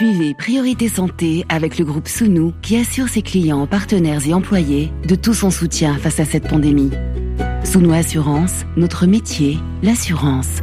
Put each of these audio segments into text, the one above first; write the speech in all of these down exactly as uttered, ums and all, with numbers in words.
Suivez Priorité Santé avec le groupe Sounou qui assure ses clients, partenaires et employés de tout son soutien face à cette pandémie. Sounou Assurance, notre métier, l'assurance.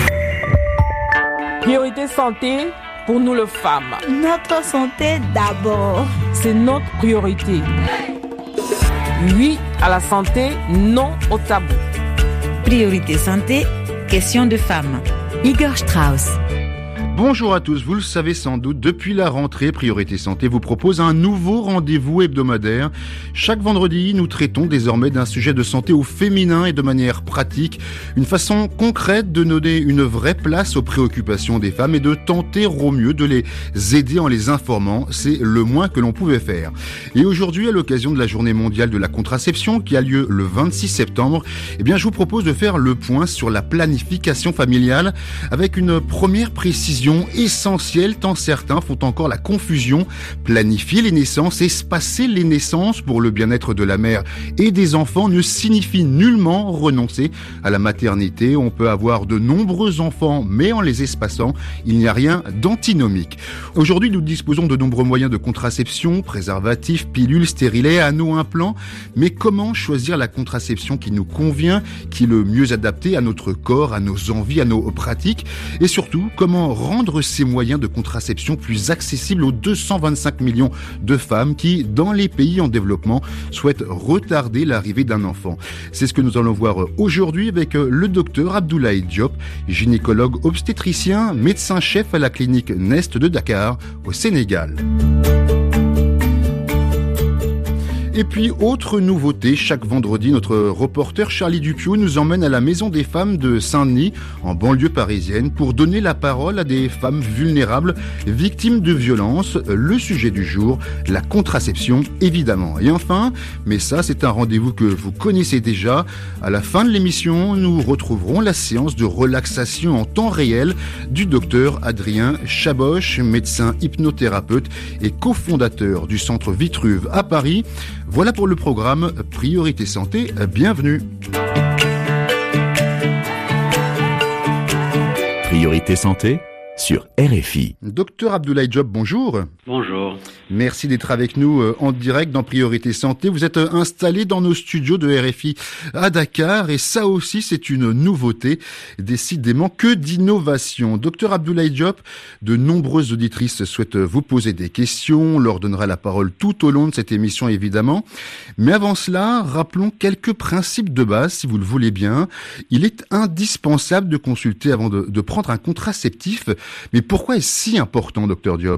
Priorité Santé, pour nous les femmes. Notre santé d'abord. C'est notre priorité. Oui à la santé, non au tabou. Priorité Santé, question de femmes. Igor Strauss. Bonjour à tous, vous le savez sans doute, depuis la rentrée, Priorité Santé vous propose un nouveau rendez-vous hebdomadaire. Chaque vendredi, nous traitons désormais d'un sujet de santé au féminin et de manière pratique, une façon concrète de donner une vraie place aux préoccupations des femmes et de tenter au mieux de les aider en les informant, c'est le moins que l'on pouvait faire. Et aujourd'hui, à l'occasion de la Journée mondiale de la contraception qui a lieu le vingt-six septembre, eh bien, je vous propose de faire le point sur la planification familiale avec une première précision essentielle tant certains font encore la confusion. Planifier les naissances, espacer les naissances pour le bien-être de la mère et des enfants ne signifie nullement renoncer à la maternité. On peut avoir de nombreux enfants, mais en les espaçant, il n'y a rien d'antinomique. Aujourd'hui, nous disposons de nombreux moyens de contraception, préservatifs, pilules, stérilets, anneaux, implants. Mais comment choisir la contraception qui nous convient, qui est le mieux adapté à notre corps, à nos envies, à nos pratiques? Et surtout, comment rendre ces moyens de contraception plus accessibles aux deux cent vingt-cinq millions de femmes qui, dans les pays en développement, souhaitent retarder l'arrivée d'un enfant. C'est ce que nous allons voir aujourd'hui avec le docteur Abdoulaye Diop, gynécologue obstétricien, médecin-chef à la clinique Nest de Dakar, au Sénégal. Et puis, autre nouveauté, chaque vendredi, notre reporter Charlie Dupieux nous emmène à la Maison des Femmes de Saint-Denis, en banlieue parisienne, pour donner la parole à des femmes vulnérables, victimes de violences. Le sujet du jour, la contraception, évidemment. Et enfin, mais ça, c'est un rendez-vous que vous connaissez déjà. À la fin de l'émission, nous retrouverons la séance de relaxation en temps réel du docteur Adrien Chaboche, médecin hypnothérapeute et cofondateur du centre Vitruve à Paris. Voilà pour le programme Priorité Santé, bienvenue. Priorité Santé sur R F I. Docteur Abdoulaye Diop, bonjour. Bonjour. Merci d'être avec nous en direct dans Priorité Santé. Vous êtes installé dans nos studios de R F I à Dakar et ça aussi c'est une nouveauté. Décidément, que d'innovation. Docteur Abdoulaye Diop, de nombreuses auditrices souhaitent vous poser des questions. On leur donnera la parole tout au long de cette émission évidemment. Mais avant cela, rappelons quelques principes de base si vous le voulez bien. Il est indispensable de consulter avant de, de prendre un contraceptif. Mais pourquoi est-ce si important, docteur Diop ?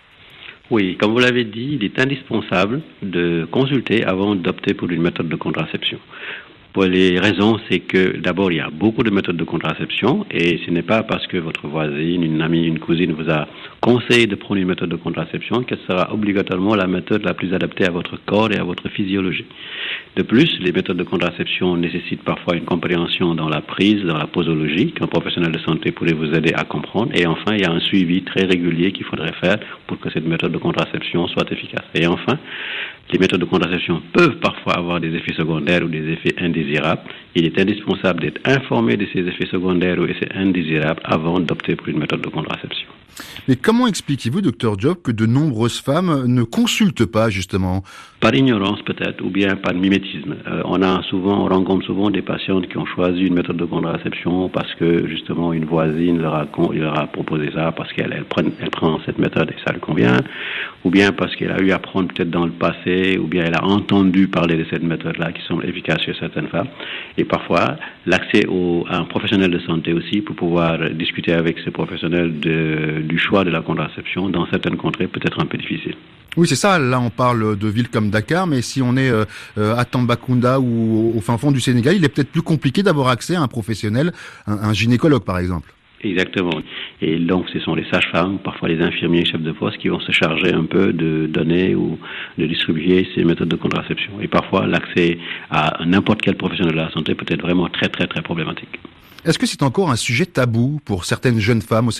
Oui, comme vous l'avez dit, il est indispensable de consulter avant d'opter pour une méthode de contraception. Pour les raisons, c'est que d'abord, il y a beaucoup de méthodes de contraception et ce n'est pas parce que votre voisine, une amie, une cousine vous a conseillé de prendre une méthode de contraception qu'elle sera obligatoirement la méthode la plus adaptée à votre corps et à votre physiologie. De plus, les méthodes de contraception nécessitent parfois une compréhension dans la prise, dans la posologie, qu'un professionnel de santé pourrait vous aider à comprendre. Et enfin, il y a un suivi très régulier qu'il faudrait faire pour que cette méthode de contraception soit efficace. Et enfin, les méthodes de contraception peuvent parfois avoir des effets secondaires ou des effets indésirables. Il est indispensable d'être informé de ces effets secondaires ou effets indésirables avant d'opter pour une méthode de contraception. Mais comment expliquez-vous, docteur Diop, que de nombreuses femmes ne consultent pas, justement ? Par ignorance peut-être, ou bien par mimétisme. Euh, on a souvent, on rencontre souvent des patientes qui ont choisi une méthode de contraception parce que, justement, une voisine leur a, leur a proposé ça, parce qu'elle elle prend, elle prend cette méthode et ça lui convient, ou bien parce qu'elle a eu à prendre peut-être dans le passé, ou bien elle a entendu parler de cette méthode-là qui semble efficace chez certaines femmes. Et parfois, l'accès au, à un professionnel de santé aussi pour pouvoir discuter avec ce professionnel de, du choix de la contraception dans certaines contrées peut être un peu difficile. Oui, c'est ça. Là, on parle de villes comme Dakar, mais si on est euh, à Tambacounda ou au fin fond du Sénégal, il est peut-être plus compliqué d'avoir accès à un professionnel, un, un gynécologue par exemple. Exactement. Et donc, ce sont les sages-femmes, parfois les infirmiers chefs de poste qui vont se charger un peu de donner ou de distribuer ces méthodes de contraception. Et parfois, l'accès à n'importe quel professionnel de la santé peut être vraiment très, très, très problématique. Est-ce que c'est encore un sujet tabou pour certaines jeunes femmes au Sénégal ?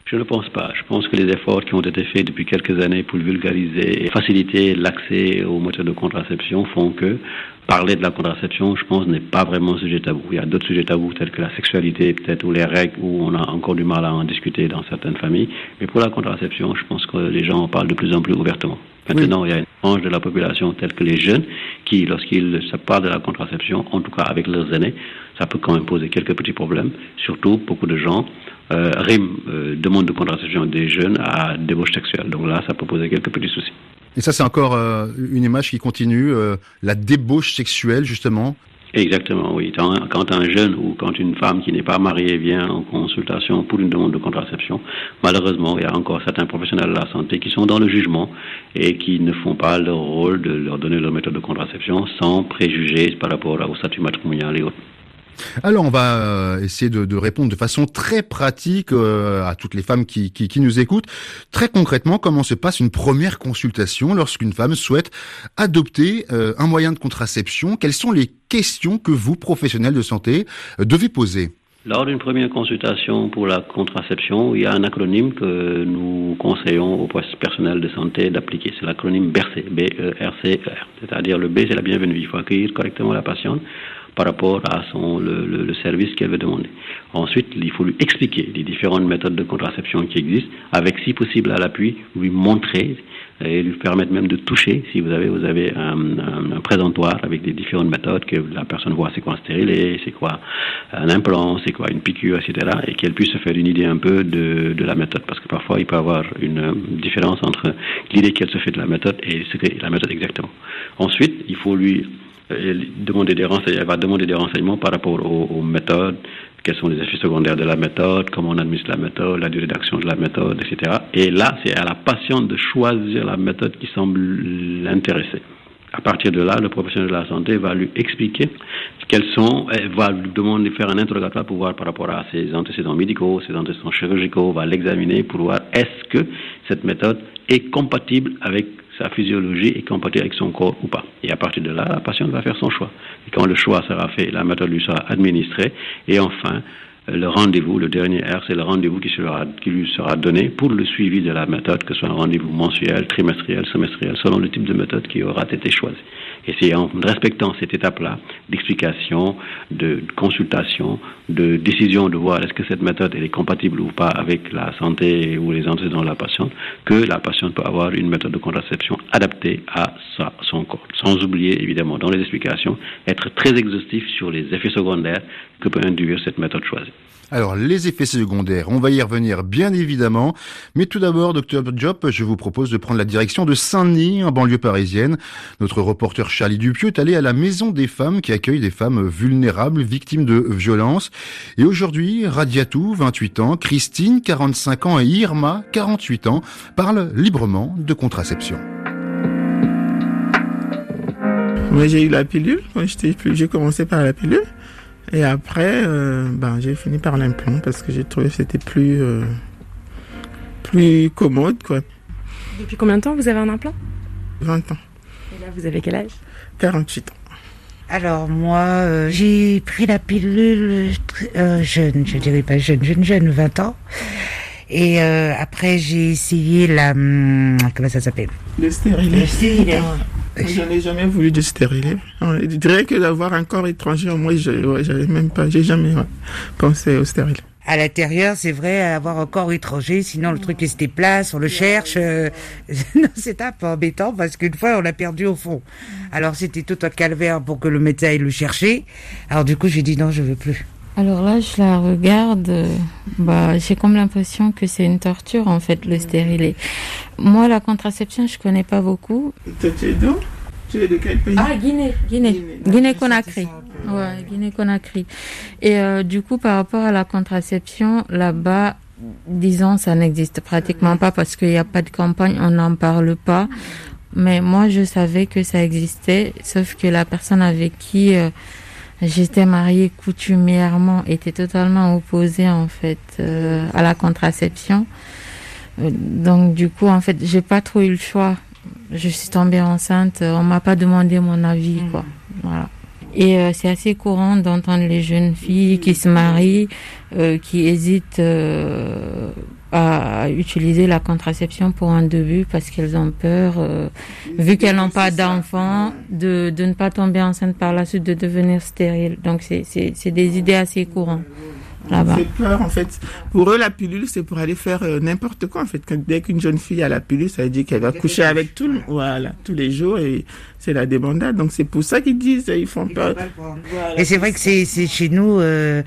Je ne pense pas. Je pense que les efforts qui ont été faits depuis quelques années pour vulgariser et faciliter l'accès aux méthodes de contraception font que parler de la contraception, je pense, n'est pas vraiment un sujet tabou. Il y a d'autres sujets tabous tels que la sexualité, peut-être, ou les règles, où on a encore du mal à en discuter dans certaines familles. Mais pour la contraception, je pense que les gens en parlent de plus en plus ouvertement. Maintenant, oui. Il y a une frange de la population telle que les jeunes qui, lorsqu'ils se parlent de la contraception, en tout cas avec leurs aînés, ça peut quand même poser quelques petits problèmes. Surtout, beaucoup de gens euh, riment euh, demande de contraception des jeunes à débauche sexuelle. Donc là, ça peut poser quelques petits soucis. Et ça, c'est encore euh, une image qui continue, euh, la débauche sexuelle, justement. Exactement, oui. Quand un jeune ou quand une femme qui n'est pas mariée vient en consultation pour une demande de contraception, malheureusement, il y a encore certains professionnels de la santé qui sont dans le jugement et qui ne font pas leur rôle de leur donner leur méthode de contraception sans préjugés par rapport au statut matrimonial et autres. Alors, on va essayer de, de répondre de façon très pratique euh, à toutes les femmes qui, qui, qui nous écoutent. Très concrètement, comment se passe une première consultation lorsqu'une femme souhaite adopter euh, un moyen de contraception? Quelles sont les questions que vous, professionnels de santé, euh, devez poser? Lors d'une première consultation pour la contraception, il y a un acronyme que nous conseillons au personnel de santé d'appliquer. C'est l'acronyme B E R C, B E R C E R. C'est-à-dire le B, c'est la bienvenue. Il faut accueillir correctement la patiente par rapport à son, le, le, le service qu'elle veut demander. Ensuite, il faut lui expliquer les différentes méthodes de contraception qui existent, avec, si possible, à l'appui, lui montrer et lui permettre même de toucher. Si vous avez, vous avez un, un, un présentoir avec des différentes méthodes, que la personne voit c'est quoi un stérilet, c'est quoi un implant, c'est quoi une piqûre, et cetera, et qu'elle puisse se faire une idée un peu de, de la méthode, parce que parfois il peut y avoir une différence entre l'idée qu'elle se fait de la méthode et ce que la méthode exactement. Ensuite, il faut lui demander des renseignements, elle va demander des renseignements par rapport aux, aux méthodes, quels sont les effets secondaires de la méthode, comment on administre la méthode, la durée d'action de la méthode, et cetera. Et là, c'est à la patiente de choisir la méthode qui semble l'intéresser. À partir de là, le professionnel de la santé va lui expliquer quels sont, va lui demander de faire un interrogatoire pour voir par rapport à ses antécédents médicaux, ses antécédents chirurgicaux, va l'examiner pour voir est-ce que cette méthode est compatible avec sa physiologie est compatible avec son corps ou pas. Et à partir de là, la patiente va faire son choix. Et quand le choix sera fait, la méthode lui sera administrée. Et enfin, le rendez-vous, le dernier R, c'est le rendez-vous qui, sera, qui lui sera donné pour le suivi de la méthode, que ce soit un rendez-vous mensuel, trimestriel, semestriel, selon le type de méthode qui aura été choisi. Et c'est en respectant cette étape-là d'explication, de consultation, de décision de voir est-ce que cette méthode elle est compatible ou pas avec la santé ou les antécédents de la patiente, que la patiente peut avoir une méthode de contraception adaptée à sa, son corps. Sans oublier, évidemment, dans les explications, être très exhaustif sur les effets secondaires que peut induire cette méthode choisie. Alors, les effets secondaires, on va y revenir bien évidemment. Mais tout d'abord, docteur Diop, je vous propose de prendre la direction de Saint-Denis, en banlieue parisienne. Notre reporter Charlie Dupieux est allé à la Maison des femmes qui accueille des femmes vulnérables, victimes de violences. Et aujourd'hui, Radiatou, vingt-huit ans, Christine, quarante-cinq ans et Irma, quarante-huit ans, parlent librement de contraception. Moi, j'ai eu la pilule. Quand j'étais plus, j'ai commencé par la pilule. Et après, euh, ben, j'ai fini par l'implant parce que j'ai trouvé que c'était plus, euh, plus commode, quoi. Depuis combien de temps vous avez un implant ? vingt ans. Et là, vous avez quel âge ? quarante-huit ans. Alors moi, euh, j'ai pris la pilule euh, jeune, je dirais pas jeune, jeune, jeune, vingt ans. Et euh, après, j'ai essayé la... Hum, comment ça s'appelle ? Le stérilet. Le stérilet. Je n'ai jamais voulu de stérilet. Je dirais que d'avoir un corps étranger, moi, je ouais, j'avais même pas, j'ai jamais ouais, pensé au stérilet. À l'intérieur, c'est vrai, avoir un corps étranger, sinon le truc est place, on le cherche. Euh... non, c'est un peu embêtant parce qu'une fois, on l'a perdu au fond. Alors, c'était tout un calvaire pour que le médecin aille le chercher. Alors, du coup, j'ai dit non, je veux plus. Alors là, je la regarde, euh, bah, j'ai comme l'impression que c'est une torture, en fait, le stérilet. Moi, la contraception, je connais pas beaucoup. Tu es d'où ? Tu es de quel pays ? Ah, Guinée, Guinée, Guinée-Conakry. Ouais, Guinée-Conakry. Et euh, du coup, par rapport à la contraception, là-bas, disons, ça n'existe pratiquement pas parce qu'il n'y a pas de campagne, on n'en parle pas. Mais moi, je savais que ça existait, sauf que la personne avec qui... Euh, j'étais mariée coutumièrement, était totalement opposée en fait euh, à la contraception. Euh, donc du coup en fait j'ai pas trop eu le choix. Je suis tombée enceinte, on m'a pas demandé mon avis quoi. Voilà. Et euh, c'est assez courant d'entendre les jeunes filles qui se marient, euh, qui hésitent euh, à utiliser la contraception pour un début parce qu'elles ont peur, euh, vu qu'elles n'ont pas d'enfants, de, de ne pas tomber enceinte par la suite, de devenir stérile. Donc c'est, c'est, c'est des idées assez courantes là-bas. C'est peur en fait. Pour eux, la pilule, c'est pour aller faire euh, n'importe quoi en fait. Quand, dès qu'une jeune fille a la pilule, ça veut dire qu'elle va coucher avec tout le, voilà, tous les jours et c'est la débandade. Donc c'est pour ça qu'ils disent, ils font peur. Voilà. Et c'est vrai que c'est, c'est chez nous. Euh...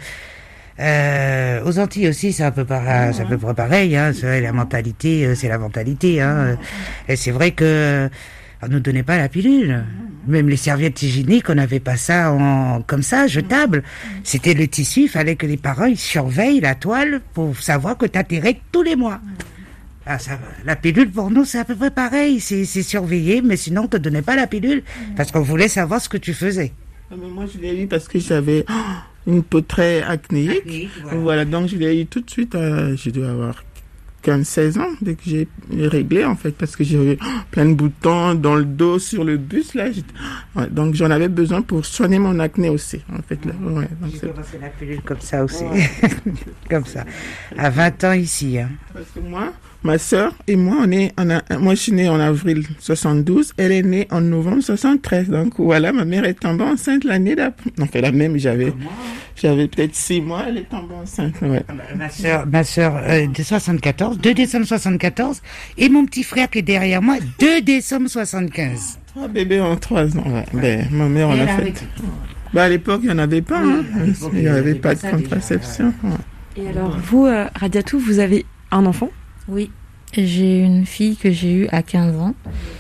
Euh, aux Antilles aussi, c'est un peu pareil, c'est un peu pareil, hein. C'est la mentalité, c'est la mentalité, hein. Et c'est vrai que on nous donnait pas la pilule. Même les serviettes hygiéniques, on n'avait pas ça en comme ça, jetable. C'était le tissu, il fallait que les parents ils surveillent la toile pour savoir que t'as tes règles tous les mois. Ah, ça, la pilule pour nous c'est à peu près pareil, c'est, c'est surveillé, mais sinon on te donnait pas la pilule parce qu'on voulait savoir ce que tu faisais. Mais moi je l'ai eu parce que j'avais une peau très acnéique. Acnéique, voilà. Voilà, donc je l'ai eu tout de suite, à, je dois avoir quinze seize ans, dès que j'ai réglé, en fait, parce que j'avais plein de boutons dans le dos, sur le buste, là. Ouais, donc j'en avais besoin pour soigner mon acné aussi, en fait. Là. Ouais, donc j'ai commencé la pilule comme ça aussi. Ouais. Comme ça. À vingt ans ici. Hein. Parce que moi, ma sœur et moi, on est, on a, moi je suis née en avril soixante-douze, elle est née en novembre soixante-treize. Donc voilà, ma mère est tombée enceinte l'année d'après. Enfin, la même, j'avais, j'avais peut-être six mois, elle est tombée enceinte. Ouais. Ma sœur, ma sœur euh, de soixante-quatorze, deux décembre soixante-quatorze, et mon petit frère qui est derrière moi, deux décembre soixante-quinze. Trois bébés en trois ans. Ouais. Ben, ma mère, on a fait. Avec... Ben, à l'époque, il n'y en avait pas. Oui, hein. Il n'y avait pas de contraception. Ouais. Et alors, vous, euh, Radiatou, vous avez un enfant ? Oui, j'ai une fille que j'ai eue à quinze ans.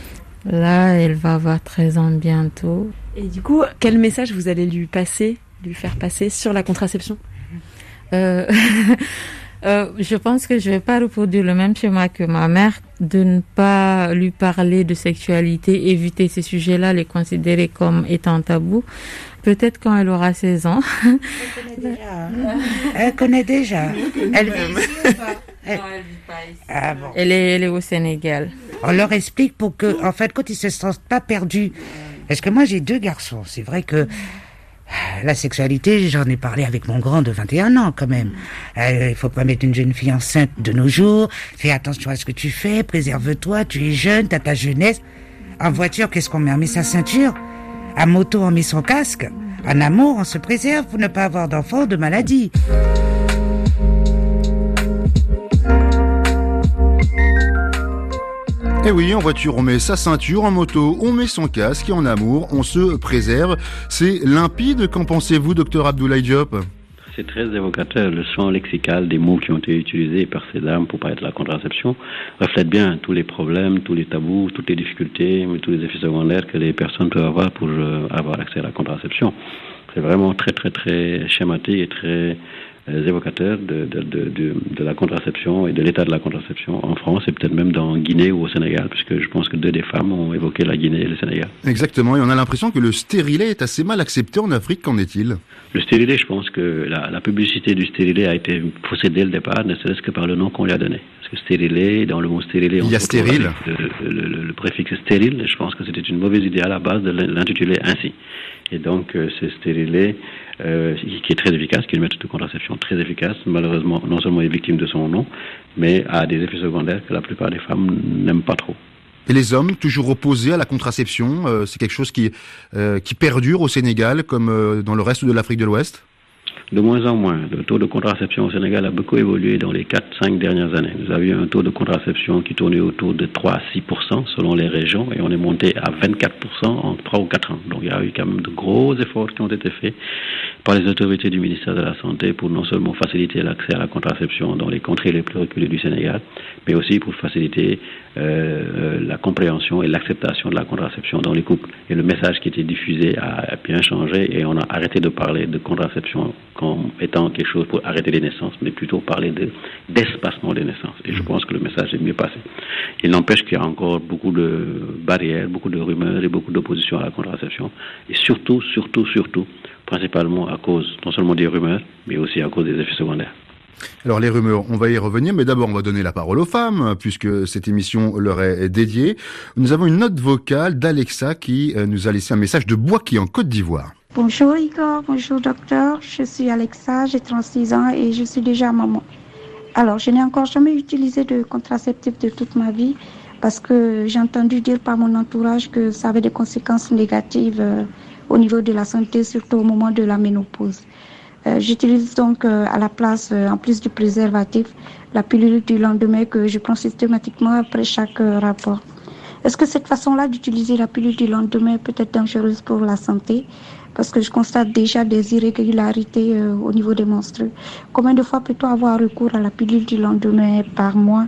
Là, elle va avoir treize ans bientôt. Et du coup, quel message vous allez lui passer, lui faire passer sur la contraception ? euh, euh, Je pense que je vais pas reproduire le même schéma que ma mère, de ne pas lui parler de sexualité, éviter ces sujets-là, les considérer comme étant tabous. Peut-être quand elle aura seize ans. Elle connaît déjà. Elle connaît déjà. Elle vit ici ou pas ? Elle... Non, elle vit pas ici. Ah bon. Elle est, elle est au Sénégal. On leur explique pour que, en fait, quand ils se sentent pas perdus. Parce que moi, j'ai deux garçons. C'est vrai que la sexualité, j'en ai parlé avec mon grand de vingt et un ans, quand même. Euh, il faut pas mettre une jeune fille enceinte de nos jours. Fais attention à ce que tu fais. Préserve-toi. Tu es jeune. T'as ta jeunesse. En voiture, qu'est-ce qu'on met? On met sa ceinture. À moto, on met son casque. En amour, on se préserve pour ne pas avoir d'enfants ou de maladies. Et oui, en voiture, on met sa ceinture, en moto, on met son casque et en amour, on se préserve. C'est limpide, qu'en pensez-vous, docteur Abdoulaye Diop ? C'est très évocateur. Le champ lexical des mots qui ont été utilisés par ces dames pour parler de la contraception reflète bien tous les problèmes, tous les tabous, toutes les difficultés, mais tous les effets secondaires que les personnes peuvent avoir pour euh, avoir accès à la contraception. C'est vraiment très, très, très schématique et très euh, évocateur de, de, de, de, de la contraception et de l'état de la contraception en France et peut-être même dans Guinée ou au Sénégal, puisque je pense que deux des femmes ont évoqué la Guinée et le Sénégal. Exactement, et on a l'impression que le stérilet est assez mal accepté en Afrique. Qu'en est-il ? Le stérilet, je pense que la, la publicité du stérilet a été faussée dès le départ, ne serait-ce que par le nom qu'on lui a donné. Parce que stérilet, dans le mot stérilet, on il y a stérile. Le, le, le, le préfixe stérile. Je pense que c'était une mauvaise idée à la base de l'intituler ainsi. Et donc, euh, ce stérilet, euh, qui est très efficace, qui est une méthode de contraception très efficace, malheureusement, non seulement est victime de son nom, mais a des effets secondaires que la plupart des femmes n'aiment pas trop. Et les hommes, toujours opposés à la contraception, euh, c'est quelque chose qui, euh, qui perdure au Sénégal, comme euh, dans le reste de l'Afrique de l'Ouest ? De moins en moins. Le taux de contraception au Sénégal a beaucoup évolué dans les quatre cinq dernières années. Nous avions un taux de contraception qui tournait autour de trois à six pour cent selon les régions et on est monté à vingt-quatre pour cent en trois ou quatre ans. Donc il y a eu quand même de gros efforts qui ont été faits par les autorités du ministère de la Santé pour non seulement faciliter l'accès à la contraception dans les contrées les plus reculées du Sénégal, mais aussi pour faciliter euh, la compréhension et l'acceptation de la contraception dans les couples. Et le message qui était diffusé a bien changé et on a arrêté de parler de contraception comme étant quelque chose pour arrêter les naissances, mais plutôt parler de, d'espacement des naissances. Et je pense que le message est mieux passé. Il n'empêche qu'il y a encore beaucoup de barrières, beaucoup de rumeurs et beaucoup d'opposition à la contraception. Et surtout, surtout, surtout, principalement à cause non seulement des rumeurs, mais aussi à cause des effets secondaires. Alors les rumeurs, on va y revenir, mais d'abord on va donner la parole aux femmes, puisque cette émission leur est dédiée. Nous avons une note vocale d'Alexa qui nous a laissé un message de Boaké en Côte d'Ivoire. Bonjour Igor, bonjour docteur, je suis Alexa, j'ai trente-six ans et je suis déjà maman. Alors, je n'ai encore jamais utilisé de contraceptif de toute ma vie parce que j'ai entendu dire par mon entourage que ça avait des conséquences négatives euh, au niveau de la santé, surtout au moment de la ménopause. Euh, j'utilise donc euh, à la place, euh, en plus du préservatif, la pilule du lendemain que je prends systématiquement après chaque euh, rapport. Est-ce que cette façon-là d'utiliser la pilule du lendemain peut être dangereuse pour la santé? Parce que je constate déjà des irrégularités euh, au niveau des menstrues. Combien de fois peut-on avoir recours à la pilule du lendemain par mois?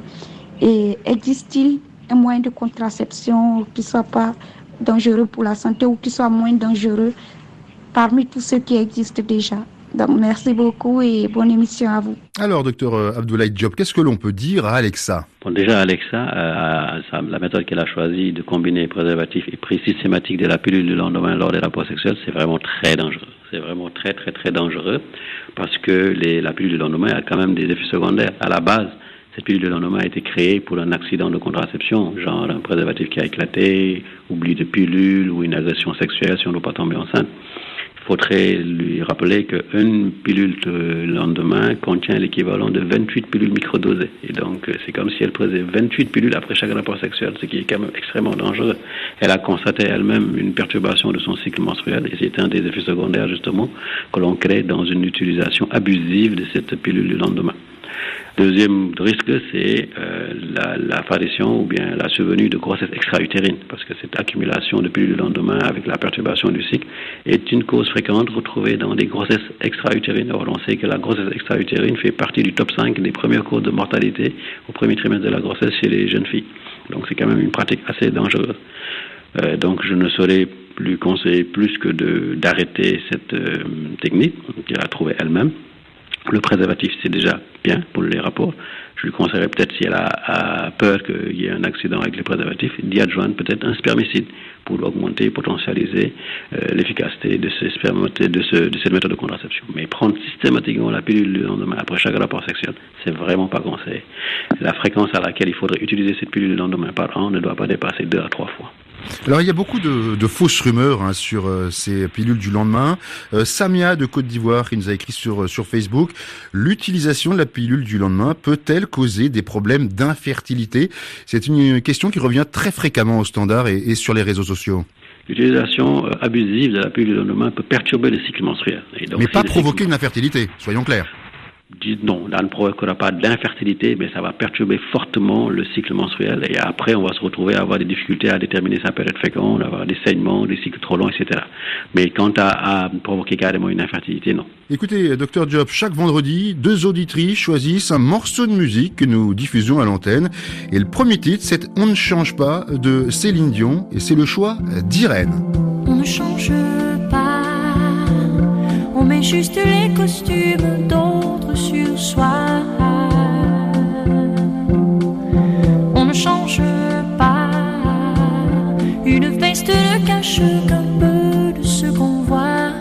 Et existe-t-il un moyen de contraception qui ne soit pas dangereux pour la santé ou qui soit moins dangereux parmi tous ceux qui existent déjà? Donc, merci beaucoup et bonne émission à vous. Alors, docteur Abdoulaye Diop, qu'est-ce que l'on peut dire à Alexa? Bon, déjà, Alexa, euh, la méthode qu'elle a choisie de combiner préservatif et prise systématique de la pilule du lendemain lors des rapports sexuels, c'est vraiment très dangereux. C'est vraiment très, très, très dangereux parce que les, la pilule du lendemain a quand même des effets secondaires. À la base, cette pilule du lendemain a été créée pour un accident de contraception, genre un préservatif qui a éclaté, oubli de pilule ou une agression sexuelle si on ne doit pas tomber enceinte. Il faudrait lui rappeler qu'une pilule de lendemain contient l'équivalent de vingt-huit pilules microdosées. Et donc, c'est comme si elle prenait vingt-huit pilules après chaque rapport sexuel, ce qui est quand même extrêmement dangereux. Elle a constaté elle-même une perturbation de son cycle menstruel et c'est un des effets secondaires, justement, que l'on crée dans une utilisation abusive de cette pilule du lendemain. Deuxième risque, c'est euh, la, l'apparition ou bien la survenue de grossesse extra-utérine, parce que cette accumulation de pilules le lendemain avec la perturbation du cycle est une cause fréquente retrouvée dans des grossesses extra-utérines. Or, on sait que la grossesse extra-utérine fait partie du top cinq des premières causes de mortalité au premier trimestre de la grossesse chez les jeunes filles. Donc, c'est quand même une pratique assez dangereuse. Euh, donc, je ne saurais lui conseiller plus que de, d'arrêter cette euh, technique qu'elle a trouvée elle-même. Le préservatif, c'est déjà bien pour les rapports. Je lui conseillerais peut-être, si elle a, a peur qu'il y ait un accident avec le préservatif, d'y adjoindre peut-être un spermicide pour augmenter, potentialiser euh, l'efficacité de, ce spermate, de, ce, de cette méthode de contraception. Mais prendre systématiquement la pilule le lendemain après chaque rapport sexuel, c'est vraiment pas conseillé. La fréquence à laquelle il faudrait utiliser cette pilule le lendemain par an ne doit pas dépasser deux à trois fois. Alors il y a beaucoup de, de fausses rumeurs hein, sur euh, ces pilules du lendemain. Euh, Samia de Côte d'Ivoire qui nous a écrit sur sur Facebook: l'utilisation de la pilule du lendemain peut-elle causer des problèmes d'infertilité? C'est une question qui revient très fréquemment au standard et, et sur les réseaux sociaux. L'utilisation euh, abusive de la pilule du lendemain peut perturber le cycle menstruel. Et donc, mais pas provoquer cycle... une infertilité, soyons clairs. Non, ça ne provoquera pas d'infertilité, mais ça va perturber fortement le cycle menstruel. Et après, on va se retrouver à avoir des difficultés à déterminer sa période féconde, à avoir des saignements, des cycles trop longs, et cetera. Mais quant à, à provoquer carrément une infertilité, non. Écoutez, docteur Diop, chaque vendredi, deux auditrices choisissent un morceau de musique que nous diffusons à l'antenne. Et le premier titre, c'est « On ne change pas » de Céline Dion. Et c'est le choix d'Irène. On ne change pas, on met juste les costumes d'autres sur soi. On ne change pas, une veste ne cache qu'un peu de ce qu'on voit.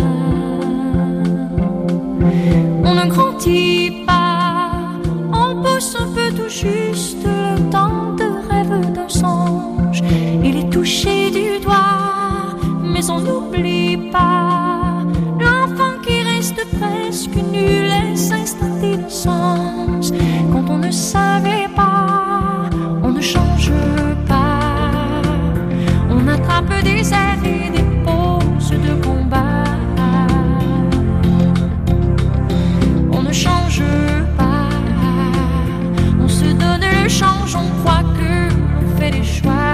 On ne grandit pas, on pousse un peu tout juste le temps de rêve d'un songe. Il est touché du doigt, mais on n'oublie pas l'enfant qui reste presque nu, laisse instinct d'innocence. Quand on ne savait pas, on ne change pas. On attrape des airs et des poses de combat. On ne change pas, on se donne le change, on croit que l'on fait des choix.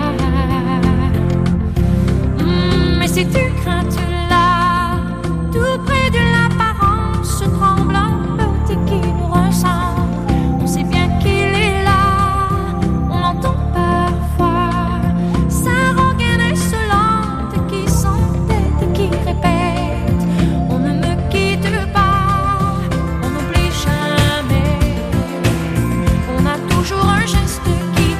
Mmh, mais c'est une crainte là, tout près de l'apparence tremblante qui nous ressemble. On sait bien qu'il est là, on l'entend parfois. Sa rengaine insolente qui s'entête et qui répète: on ne me quitte pas, on n'oublie jamais. On a toujours un geste qui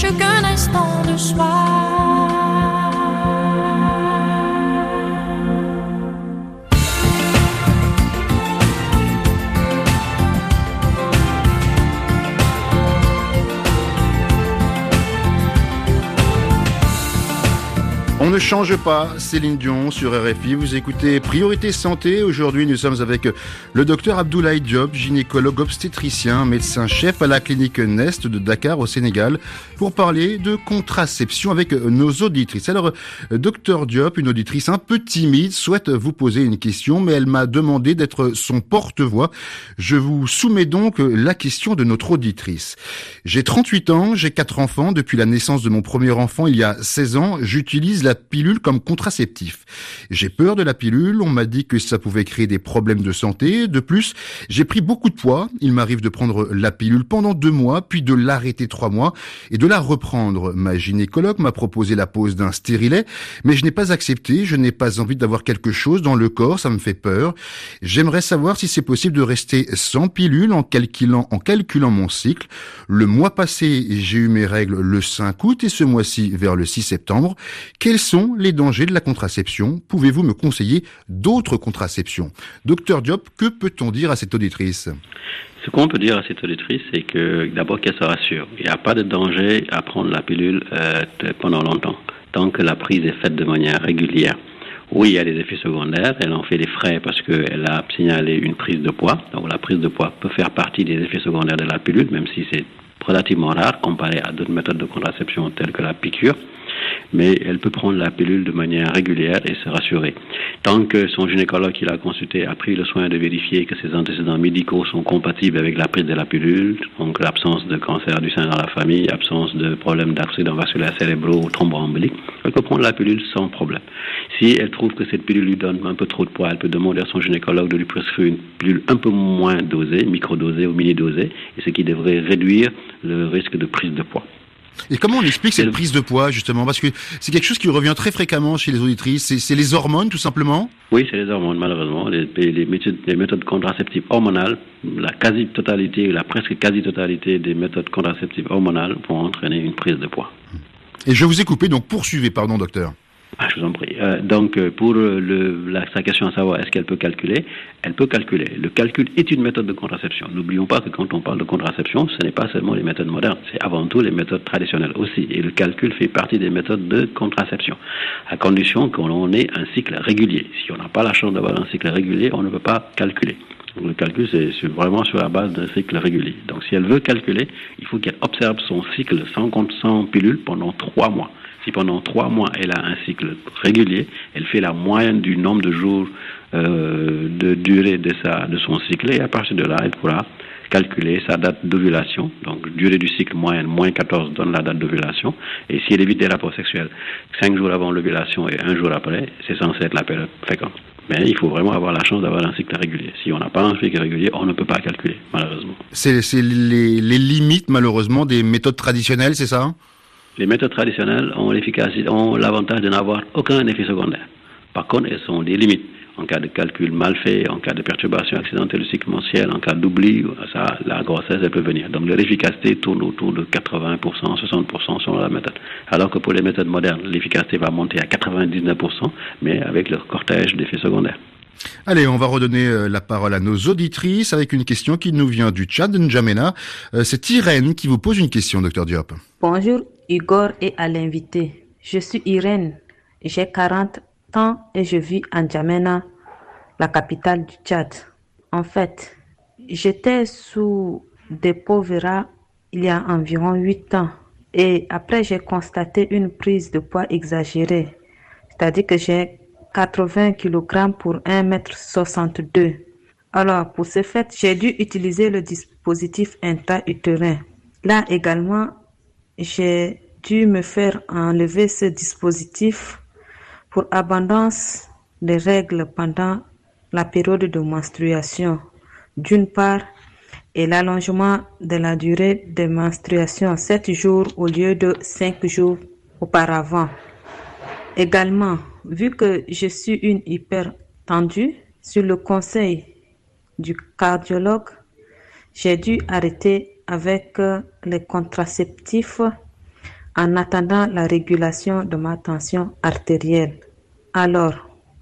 cherche qu'un instant de soi. On ne change pas, Céline Dion sur R F I. Vous écoutez Priorité Santé. Aujourd'hui, nous sommes avec le docteur Abdoulaye Diop, gynécologue obstétricien, médecin-chef à la clinique Nest de Dakar au Sénégal, pour parler de contraception avec nos auditrices. Alors, docteur Diop, une auditrice un peu timide, souhaite vous poser une question, mais elle m'a demandé d'être son porte-voix. Je vous soumets donc la question de notre auditrice. J'ai trente-huit ans, j'ai quatre enfants. Depuis la naissance de mon premier enfant, il y a seize ans, j'utilise la pilule comme contraceptif. J'ai peur de la pilule, on m'a dit que ça pouvait créer des problèmes de santé. De plus, j'ai pris beaucoup de poids. Il m'arrive de prendre la pilule pendant deux mois, puis de l'arrêter trois mois et de la reprendre. Ma gynécologue m'a proposé la pose d'un stérilet, mais je n'ai pas accepté. Je n'ai pas envie d'avoir quelque chose dans le corps, ça me fait peur. J'aimerais savoir si c'est possible de rester sans pilule en calculant, en calculant mon cycle. Le mois passé, j'ai eu mes règles le cinq août et ce mois-ci vers le six septembre. Quels sont les dangers de la contraception? Pouvez-vous me conseiller d'autres contraceptions? Docteur Diop, que peut-on dire à cette auditrice? Ce qu'on peut dire à cette auditrice, c'est que d'abord qu'elle se rassure. Il n'y a pas de danger à prendre la pilule euh, pendant longtemps, tant que la prise est faite de manière régulière. Oui, il y a des effets secondaires, elle en fait des frais parce qu'elle a signalé une prise de poids. Donc la prise de poids peut faire partie des effets secondaires de la pilule, même si c'est relativement rare comparé à d'autres méthodes de contraception telles que la piqûre. Mais elle peut prendre la pilule de manière régulière et se rassurer. Tant que son gynécologue qui l'a consulté a pris le soin de vérifier que ses antécédents médicaux sont compatibles avec la prise de la pilule, donc l'absence de cancer du sein dans la famille, absence de problèmes d'accidents vasculaires cérébraux ou thromboemboliques, elle peut prendre la pilule sans problème. Si elle trouve que cette pilule lui donne un peu trop de poids, elle peut demander à son gynécologue de lui prescrire une pilule un peu moins dosée, microdosée ou mini-dosée, et ce qui devrait réduire le risque de prise de poids. Et comment on explique cette prise de poids, justement? Parce que c'est quelque chose qui revient très fréquemment chez les auditrices. C'est, c'est les hormones, tout simplement? Oui, c'est les hormones, malheureusement. Les, les, méthodes, les méthodes contraceptives hormonales, la quasi-totalité, la presque quasi-totalité des méthodes contraceptives hormonales vont entraîner une prise de poids. Et je vous ai coupé, donc poursuivez, pardon, docteur. Ah, je vous en prie. Euh, donc, pour le, la, sa question à savoir, est-ce qu'elle peut calculer? Elle peut calculer. Le calcul est une méthode de contraception. N'oublions pas que quand on parle de contraception, ce n'est pas seulement les méthodes modernes, c'est avant tout les méthodes traditionnelles aussi. Et le calcul fait partie des méthodes de contraception, à condition qu'on ait un cycle régulier. Si on n'a pas la chance d'avoir un cycle régulier, on ne peut pas calculer. Donc, le calcul, c'est, c'est vraiment sur la base d'un cycle régulier. Donc, si elle veut calculer, il faut qu'elle observe son cycle sans, sans pilule pendant trois mois. Si pendant trois mois, elle a un cycle régulier, elle fait la moyenne du nombre de jours euh, de durée de, sa, de son cycle et à partir de là, elle pourra calculer sa date d'ovulation. Donc, durée du cycle moyenne, moins quatorze donne la date d'ovulation. Et si elle évite des rapports sexuels cinq jours avant l'ovulation et un jour après, c'est censé être la période féconde. Mais il faut vraiment avoir la chance d'avoir un cycle régulier. Si on n'a pas un cycle régulier, on ne peut pas calculer, malheureusement. C'est, c'est les, les limites, malheureusement, des méthodes traditionnelles, c'est ça? Les méthodes traditionnelles ont l'efficacité, ont l'avantage de n'avoir aucun effet secondaire. Par contre, elles sont des limites. En cas de calcul mal fait, en cas de perturbation accidentelle du cycle menstruel, en cas d'oubli, ça, la grossesse, elle peut venir. Donc, leur efficacité tourne autour de quatre-vingts pour cent, soixante pour cent selon la méthode. Alors que pour les méthodes modernes, l'efficacité va monter à quatre-vingt-dix-neuf pour cent, mais avec leur cortège d'effets secondaires. Allez, on va redonner la parole à nos auditrices avec une question qui nous vient du Tchad, N'Djamena. C'est Irène qui vous pose une question, docteur Diop. Bonjour Igor et à l'invité. Je suis Irène, j'ai quarante ans et je vis à N'Djamena, la capitale du Tchad. En fait, j'étais sous Depo-Vera il y a environ huit ans et après j'ai constaté une prise de poids exagérée, c'est-à-dire que j'ai quatre-vingts kilogrammes pour un mètre soixante-deux. Alors, pour ce fait, j'ai dû utiliser le dispositif intra-utérin. Là également, j'ai dû me faire enlever ce dispositif pour abondance des règles pendant la période de menstruation, d'une part, et l'allongement de la durée de menstruation, sept jours au lieu de cinq jours auparavant. Également, vu que je suis une hypertendue, sur le conseil du cardiologue, j'ai dû arrêter avec les contraceptifs en attendant la régulation de ma tension artérielle. Alors,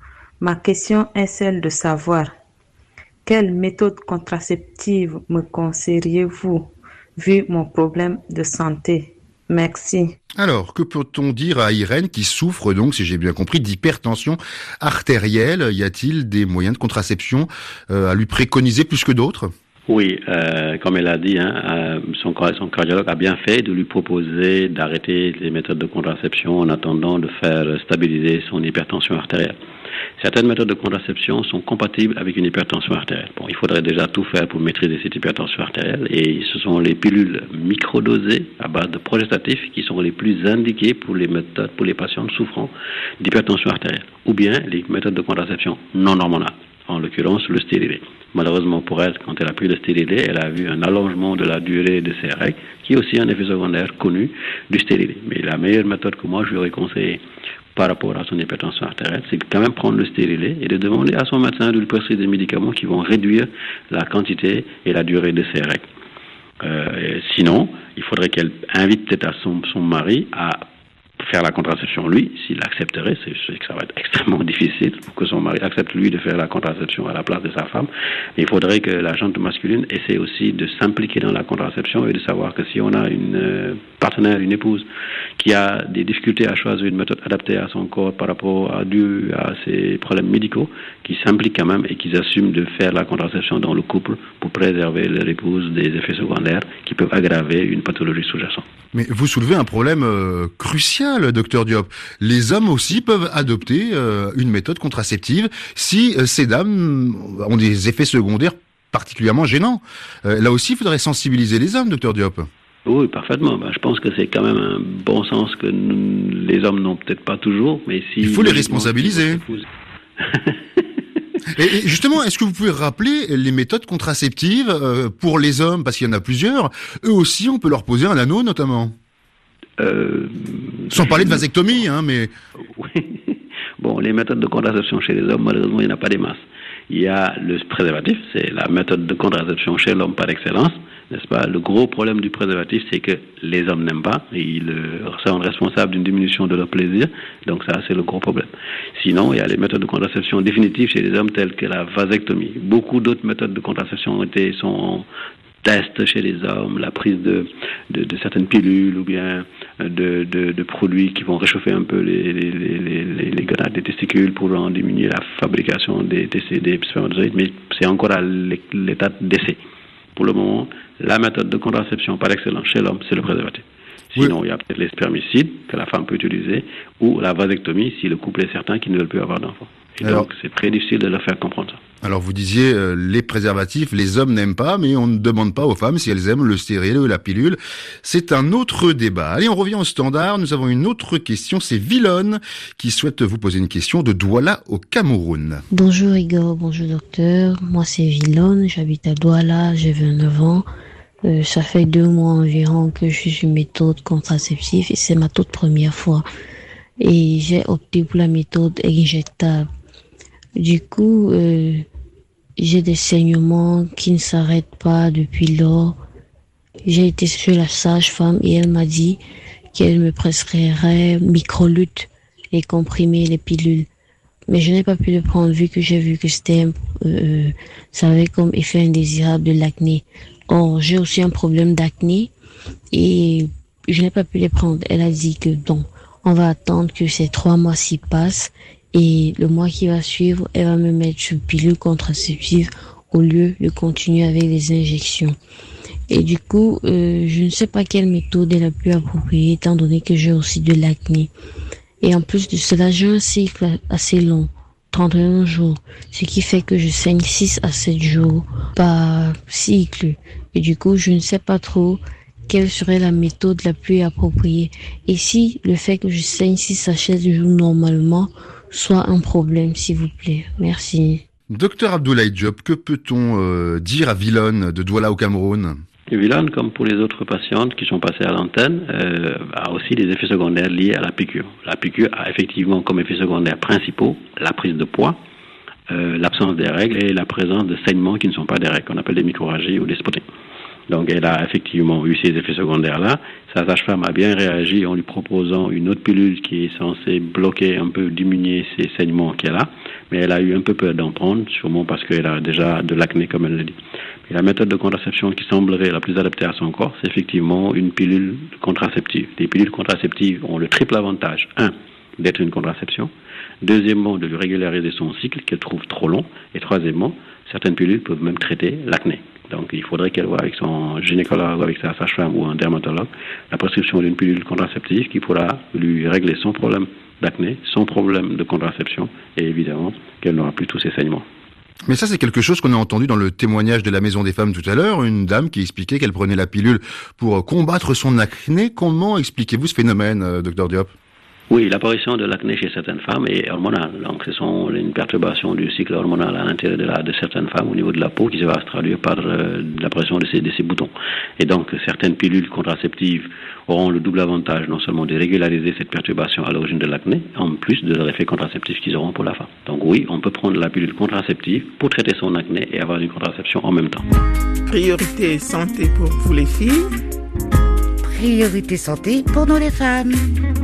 ma question est celle de savoir quelle méthode contraceptive me conseilleriez-vous vu mon problème de santé? Merci. Alors, que peut-on dire à Irène qui souffre donc, si j'ai bien compris, d'hypertension artérielle? Y a-t-il des moyens de contraception euh, à lui préconiser plus que d'autres? Oui, euh, comme elle a dit, hein, euh, son, son cardiologue a bien fait de lui proposer d'arrêter les méthodes de contraception en attendant de faire stabiliser son hypertension artérielle. Certaines méthodes de contraception sont compatibles avec une hypertension artérielle. Bon, il faudrait déjà tout faire pour maîtriser cette hypertension artérielle et ce sont les pilules microdosées à base de progestatifs qui sont les plus indiquées pour les méthodes, pour les patients souffrant d'hypertension artérielle ou bien les méthodes de contraception non hormonales, en l'occurrence le stérilet. Malheureusement pour elle, quand elle a pris le stérilet, elle a vu un allongement de la durée de ses règles, qui est aussi un effet secondaire connu du stérilet. Mais la meilleure méthode que moi je lui aurais conseillé par rapport à son hypertension artérielle, c'est de quand même prendre le stérilet et de demander à son médecin de lui prescrire des médicaments qui vont réduire la quantité et la durée de ses règles. Euh, sinon, il faudrait qu'elle invite peut-être à son, son mari à faire la contraception lui, s'il accepterait, c'est, c'est que ça va être extrêmement difficile pour que son mari accepte lui de faire la contraception à la place de sa femme. Mais il faudrait que la gente masculine essaie aussi de s'impliquer dans la contraception et de savoir que si on a une euh, partenaire, une épouse qui a des difficultés à choisir une méthode adaptée à son corps par rapport à, dû à ses problèmes médicaux, qu'ils s'impliquent quand même et qu'ils assument de faire la contraception dans le couple pour préserver leur épouse des effets secondaires qui peuvent aggraver une pathologie sous-jacente. Mais vous soulevez un problème euh, crucial, docteur Diop. Les hommes aussi peuvent adopter euh, une méthode contraceptive si euh, ces dames ont des effets secondaires particulièrement gênants. Euh, là aussi, il faudrait sensibiliser les hommes, docteur Diop. Oui, parfaitement. Ben, je pense que c'est quand même un bon sens que nous, les hommes n'ont peut-être pas toujours, mais si... Il faut les responsabiliser. Et justement, est-ce que vous pouvez rappeler les méthodes contraceptives euh, pour les hommes, parce qu'il y en a plusieurs, eux aussi on peut leur poser un anneau notamment euh, Sans parler de vasectomie, hein, mais... Oui. Bon, les méthodes de contraception chez les hommes, malheureusement, il n'y en a pas des masses. Il y a le préservatif, c'est la méthode de contraception chez l'homme par excellence, n'est-ce pas? Le gros problème du préservatif, c'est que les hommes n'aiment pas, et ils se rendent responsables d'une diminution de leur plaisir, donc ça, c'est le gros problème. Sinon, il y a les méthodes de contraception définitives chez les hommes, telles que la vasectomie. Beaucoup d'autres méthodes de contraception ont été, sont en test chez les hommes, la prise de, de, de certaines pilules ou bien de, de, de produits qui vont réchauffer un peu les, les, les, les, les gonades des testicules pour en diminuer la fabrication des, des, des spermatozoïdes, mais c'est encore à l'état d'essai. Pour le moment, la méthode de contraception par excellence chez l'homme, c'est le préservatif. Sinon, oui. Il y a peut-être les spermicides que la femme peut utiliser ou la vasectomie si le couple est certain qu'ils ne veulent plus avoir d'enfants. Et alors, donc, c'est très difficile de leur faire comprendre ça. Alors, vous disiez, euh, les préservatifs, les hommes n'aiment pas, mais on ne demande pas aux femmes si elles aiment le stérilet ou la pilule. C'est un autre débat. Allez, on revient au standard. Nous avons une autre question. C'est Villonne qui souhaite vous poser une question de Douala au Cameroun. Bonjour Igor, bonjour docteur. Moi, c'est Villonne. J'habite à Douala. J'ai vingt-neuf ans. Euh, ça fait deux mois environ que je suis une méthode contraceptive et c'est ma toute première fois. Et j'ai opté pour la méthode injectable. Du coup, euh, j'ai des saignements qui ne s'arrêtent pas depuis lors. J'ai été chez la sage-femme et elle m'a dit qu'elle me prescrirait Microlute et comprimer les pilules. Mais je n'ai pas pu le prendre vu que j'ai vu que c'était, euh, ça avait comme effet indésirable de l'acné. Or, j'ai aussi un problème d'acné et je n'ai pas pu les prendre. Elle a dit que non, on va attendre que ces trois mois s'y passent et le mois qui va suivre, elle va me mettre sur pilule contraceptive au lieu de continuer avec les injections. Et du coup, euh, je ne sais pas quelle méthode est la plus appropriée étant donné que j'ai aussi de l'acné. Et en plus de cela, j'ai un cycle assez long, trente et un jours, ce qui fait que je saigne six à sept jours par cycle. Et du coup, je ne sais pas trop quelle serait la méthode la plus appropriée. Et si le fait que je saigne six à sept jours normalement soit un problème, s'il vous plaît. Merci. Docteur Abdoulaye Diop, que peut-on euh, dire à Villonne de Douala au Cameroun? Villonne, comme pour les autres patientes qui sont passées à l'antenne, euh, a aussi des effets secondaires liés à la piqûre. La piqûre a effectivement comme effets secondaires principaux la prise de poids, euh, l'absence des règles et la présence de saignements qui ne sont pas des règles, qu'on appelle des microrragies ou des spottings. Donc elle a effectivement eu ces effets secondaires-là. Sa sage-femme a bien réagi en lui proposant une autre pilule qui est censée bloquer un peu, diminuer ces saignements qu'elle a, mais elle a eu un peu peur d'en prendre, sûrement parce qu'elle a déjà de l'acné, comme elle le dit. Et la méthode de contraception qui semblerait la plus adaptée à son corps, c'est effectivement une pilule contraceptive. Les pilules contraceptives ont le triple avantage. Un, d'être une contraception. Deuxièmement, de lui régulariser son cycle qu'elle trouve trop long. Et troisièmement, certaines pilules peuvent même traiter l'acné. Donc il faudrait qu'elle voie avec son gynécologue, avec sa sage-femme ou un dermatologue la prescription d'une pilule contraceptive qui pourra lui régler son problème d'acné, son problème de contraception et évidemment qu'elle n'aura plus tous ces saignements. Mais ça, c'est quelque chose qu'on a entendu dans le témoignage de la Maison des Femmes tout à l'heure, une dame qui expliquait qu'elle prenait la pilule pour combattre son acné. Comment expliquez-vous ce phénomène, euh, docteur Diop ? Oui, l'apparition de l'acné chez certaines femmes est hormonale. Donc, ce sont une perturbation du cycle hormonal à l'intérieur de, la, de certaines femmes au niveau de la peau qui va se traduire par euh, l'apparition de ces, de ces boutons. Et donc, certaines pilules contraceptives auront le double avantage non seulement de régulariser cette perturbation à l'origine de l'acné, en plus de leur effet contraceptif qu'ils auront pour la femme. Donc oui, on peut prendre la pilule contraceptive pour traiter son acné et avoir une contraception en même temps. Priorité santé pour vous les filles. Priorité santé pour nous les femmes.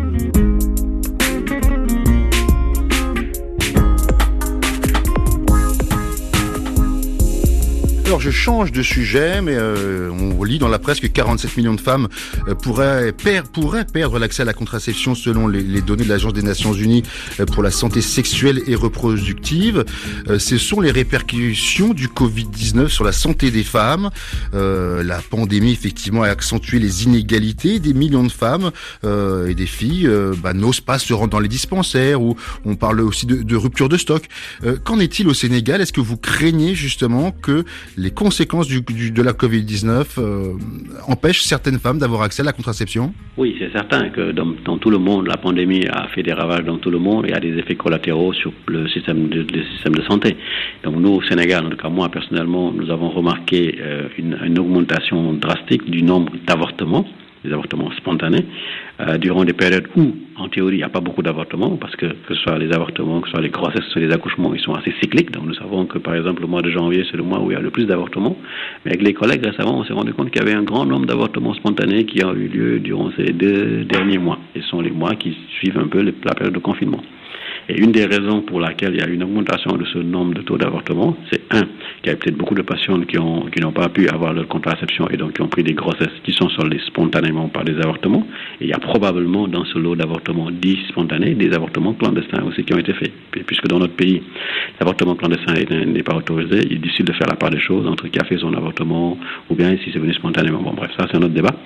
Alors je change de sujet, mais euh, on lit dans la presse que quarante-sept millions de femmes euh, pourraient, per- pourraient perdre l'accès à la contraception selon les, les données de l'Agence des Nations Unies euh, pour la santé sexuelle et reproductive. Euh, ce sont les répercussions du covid dix-neuf sur la santé des femmes. Euh, la pandémie, effectivement, a accentué les inégalités. Des millions de femmes euh, et des filles euh, bah, n'osent pas se rendre dans les dispensaires, ou on parle aussi de, de rupture de stock. Euh, qu'en est-il au Sénégal ? Est-ce que vous craignez justement que les conséquences du, du, de la covid dix-neuf euh, empêchent certaines femmes d'avoir accès à la contraception ? Oui, c'est certain que dans, dans tout le monde, la pandémie a fait des ravages dans tout le monde et a des effets collatéraux sur le système de, le système de santé. Donc nous, au Sénégal, en tout cas moi personnellement, nous avons remarqué euh, une, une augmentation drastique du nombre d'avortements, des avortements spontanés, euh, durant des périodes où, en théorie, il n'y a pas beaucoup d'avortements, parce que que ce soit les avortements, que ce soit les grossesses, que ce soit les accouchements, ils sont assez cycliques. Donc nous savons que, par exemple, le mois de janvier, c'est le mois où il y a le plus d'avortements. Mais avec les collègues, récemment, on s'est rendu compte qu'il y avait un grand nombre d'avortements spontanés qui ont eu lieu durant ces deux derniers mois. Et ce sont les mois qui suivent un peu la période de confinement. Et une des raisons pour laquelle il y a une augmentation de ce nombre de taux d'avortement, c'est un, qu'il y a peut-être beaucoup de patientes qui ont qui n'ont pas pu avoir leur contraception et donc qui ont pris des grossesses qui sont soldées spontanément par des avortements. Et il y a probablement dans ce lot d'avortements dits spontanés des avortements clandestins aussi qui ont été faits. Puisque dans notre pays, l'avortement clandestin n'est pas autorisé, il est difficile de faire la part des choses entre qui a fait son avortement ou bien si c'est venu spontanément. Bon bref, ça c'est un autre débat.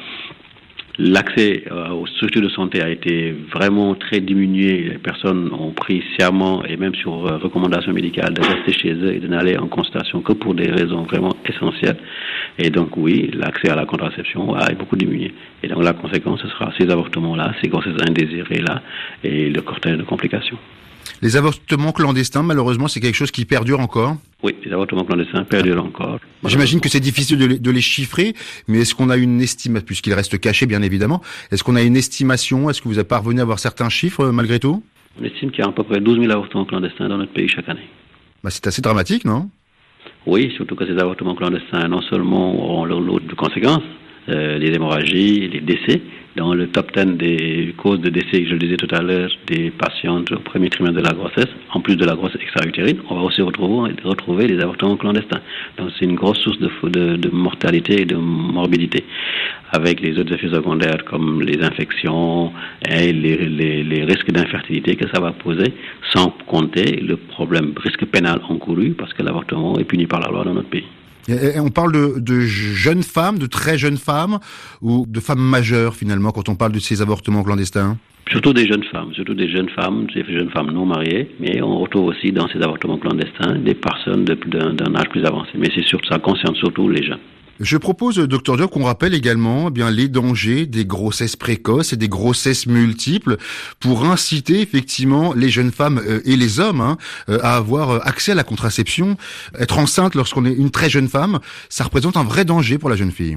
L'accès euh, aux structures de santé a été vraiment très diminué. Les personnes ont pris serment et même sur euh, recommandation médicale de rester chez eux et de n'aller en consultation que pour des raisons vraiment essentielles. Et donc oui, l'accès à la contraception a beaucoup diminué. Et donc la conséquence, ce sera ces avortements-là, ces grossesses indésirées-là et le cortège de complications. Les avortements clandestins, malheureusement, c'est quelque chose qui perdure encore ? Oui, les avortements clandestins perdurent encore. J'imagine que c'est difficile de les, de les chiffrer, mais est-ce qu'on a une estimation, puisqu'ils restent cachés bien évidemment, est-ce qu'on a une estimation ? Est-ce que vous avez parvenu à avoir certains chiffres malgré tout ? On estime qu'il y a à peu près douze mille avortements clandestins dans notre pays chaque année. Bah, c'est assez dramatique, non ? Oui, surtout que ces avortements clandestins non seulement auront leur lot de conséquences, euh, les hémorragies, les décès. Dans le top dix des causes de décès, je le disais tout à l'heure, des patientes au premier trimestre de la grossesse, en plus de la grossesse extra-utérine, on va aussi retrouver, retrouver les avortements clandestins. Donc c'est une grosse source de, de, de mortalité et de morbidité, avec les autres effets secondaires comme les infections et les, les, les risques d'infertilité que ça va poser, sans compter le problème risque pénal encouru, parce que l'avortement est puni par la loi dans notre pays. Et on parle de, de jeunes femmes, de très jeunes femmes, ou de femmes majeures finalement quand on parle de ces avortements clandestins ? Surtout des jeunes femmes, surtout des jeunes femmes, des jeunes femmes non mariées, mais on retrouve aussi dans ces avortements clandestins des personnes de, d'un, d'un âge plus avancé. Mais c'est surtout, ça concerne surtout les jeunes. Je propose, docteur Diop, qu'on rappelle également eh bien les dangers des grossesses précoces et des grossesses multiples pour inciter effectivement les jeunes femmes euh, et les hommes hein, euh, à avoir accès à la contraception. Être enceinte lorsqu'on est une très jeune femme, ça représente un vrai danger pour la jeune fille.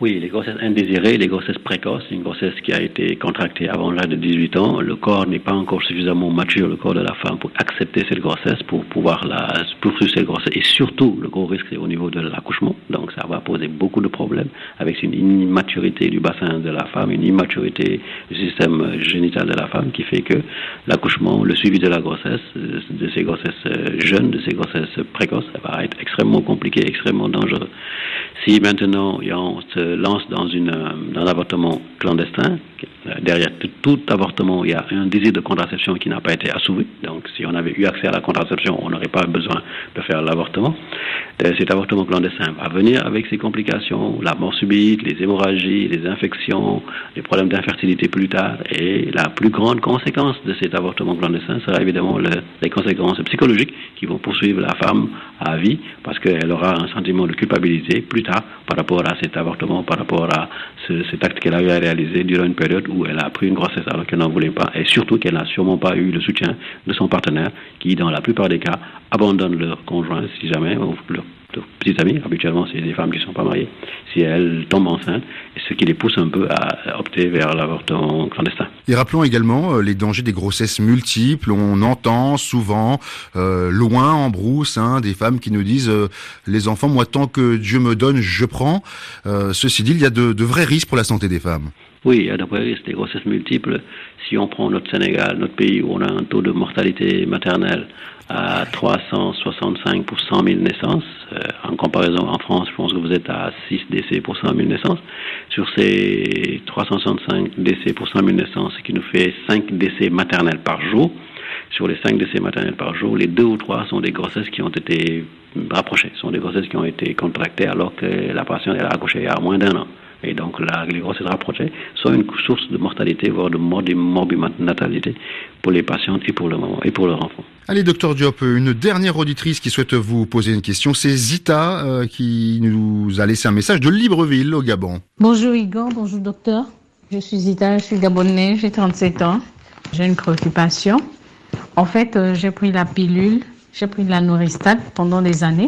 Oui, les grossesses indésirées, les grossesses précoces, une grossesse qui a été contractée avant l'âge de dix-huit ans, le corps n'est pas encore suffisamment mature, le corps de la femme, pour accepter cette grossesse, pour pouvoir la poursuivre cette grossesse. Et surtout, le gros risque, c'est au niveau de l'accouchement. Donc, ça va poser beaucoup de problèmes avec une immaturité du bassin de la femme, une immaturité du système génital de la femme qui fait que l'accouchement, le suivi de la grossesse, de ces grossesses jeunes, de ces grossesses précoces, ça va être extrêmement compliqué, extrêmement dangereux. Si maintenant, on se lance dans, une, dans un avortement clandestin, derrière tout, tout avortement, il y a un désir de contraception qui n'a pas été assouvi. Donc, si on avait eu accès à la contraception, on n'aurait pas besoin de faire l'avortement. Cet avortement clandestin va venir avec ses complications, la mort subite, les hémorragies, les infections, les problèmes d'infertilité plus tard. Et la plus grande conséquence de cet avortement clandestin sera évidemment le, les conséquences psychologiques qui vont poursuivre la femme à vie parce qu'elle aura un sentiment de culpabilité plus tard par rapport à cet avortement, par rapport à ce, cet acte qu'elle avait réalisé durant une période où elle a pris une grossesse alors qu'elle n'en voulait pas et surtout qu'elle n'a sûrement pas eu le soutien de son partenaire qui, dans la plupart des cas, abandonne leur conjoint si jamais, ou leur petites amies, habituellement c'est des femmes qui ne sont pas mariées, si elles tombent enceintes, ce qui les pousse un peu à opter vers l'avortement clandestin. Et rappelons également euh, les dangers des grossesses multiples. On entend souvent, euh, loin en brousse, hein, des femmes qui nous disent euh, les enfants, moi tant que Dieu me donne, je prends. Euh, ceci dit, il y a de, de vrais risques pour la santé des femmes. Oui, il y a de vrais risques, des grossesses multiples. Si on prend notre Sénégal, notre pays où on a un taux de mortalité maternelle à trois cent soixante-cinq pour cent mille naissances. Euh, en comparaison en France, je pense que vous êtes à six décès pour cent mille naissances. Sur ces trois cent soixante-cinq décès pour cent mille naissances, ce qui nous fait cinq décès maternels par jour. Sur les cinq décès maternels par jour, les deux ou trois sont des grossesses qui ont été rapprochées, sont des grossesses qui ont été contractées alors que la patiente elle a accouché il y a moins d'un an. Et donc là, les grossesses rapprochées sont une source de mortalité, voire de morbinatalité pour les patientes et pour le moment et pour leur enfant. Allez, docteur Diop, une dernière auditrice qui souhaite vous poser une question, c'est Zita euh, qui nous a laissé un message de Libreville au Gabon. Bonjour Igor, bonjour docteur. Je suis Zita, je suis gabonais, j'ai trente-sept ans. J'ai une préoccupation. En fait, euh, j'ai pris la pilule, j'ai pris de la Nourristat pendant des années.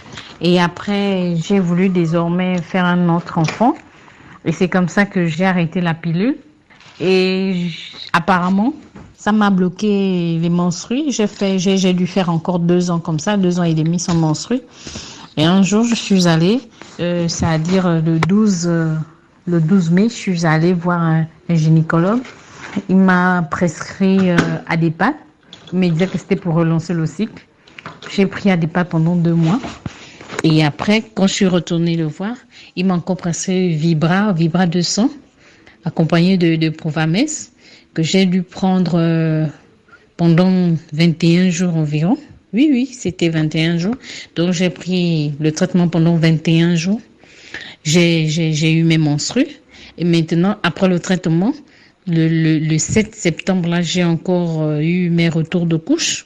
Et après, j'ai voulu désormais faire un autre enfant. Et c'est comme ça que j'ai arrêté la pilule. Et j- apparemment, ça m'a bloqué les menstrues. J'ai fait, j'ai, j'ai dû faire encore deux ans comme ça, deux ans et demi sans menstrues. Et un jour, je suis allée, euh, c'est-à-dire le douze, euh, le douze mai, je suis allée voir un, un gynécologue. Il m'a prescrit euh, Adépat. Il m'a dit que c'était pour relancer le cycle. J'ai pris Adépat pendant deux mois. Et après, quand je suis retournée le voir, il m'a encore prescrit Vibra, Vibra deux cents, accompagné de, de Provamès, que j'ai dû prendre euh, pendant vingt et un jours environ. Oui, oui, c'était vingt et un jours. Donc, j'ai pris le traitement pendant vingt et un jours. J'ai, j'ai, j'ai eu mes menstrues. Et maintenant, après le traitement, le, le, le sept septembre, là, j'ai encore euh, eu mes retours de couche.